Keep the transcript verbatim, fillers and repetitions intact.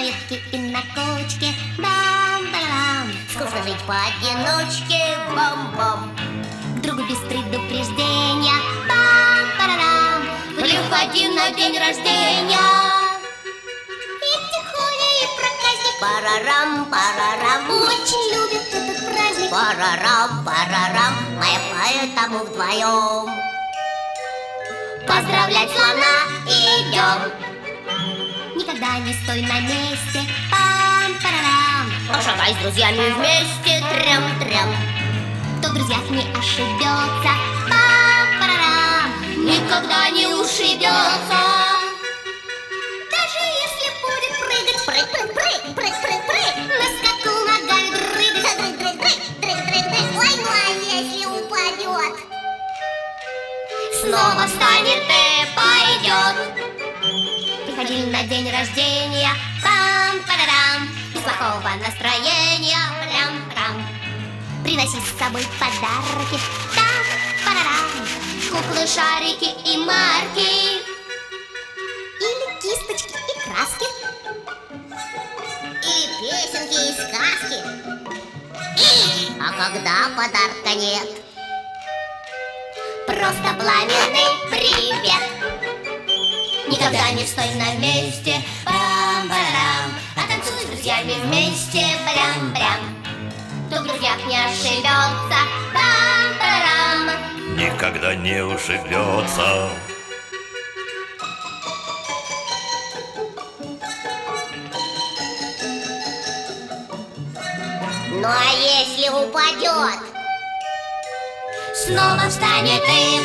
ветке и на кочке. Бам-барам. Скучно жить поодиночке. Бам-бам. К другу без предупреждения. Бам-барам. Приходи на день рождения. И тихоня, и проказник. Парарам, парарам. Очень любят этот праздник. Парарам, парарам. Мы поэтому вдвоем поздравлять слона идем. Никогда не стой на месте. Пам-парарам. Пошагай с друзьями вместе. Трям-трям. Кто в друзьях не ошибется. Пам-парарам. Никогда не ушибется. Даже если будет прыгать. Прыг, прыг, прыг, прыг, прыг, прыг. На скаку ногами дрыгать. Дрыг, дрыг, дрыг, дрыг, дрыг, дрыг. Ой, ну а если упадет, снова встанет и пойдет. Приходили на день рождения. Пам-парарам. Без плохого настроения. Прям-прям. Приноси с собой подарки. Там-парарам. Куклы, шарики и марки. Или кисточки и краски. И песенки, и сказки. А когда подарка нет, Просто пламенный привет. никогда не стой на месте. Бам-барам. А танцуй с друзьями вместе. Брям-брям. Кто в друзьях не ошибется. Бам-барам. Никогда не ушибется. Ну а если упадет, снова встанет и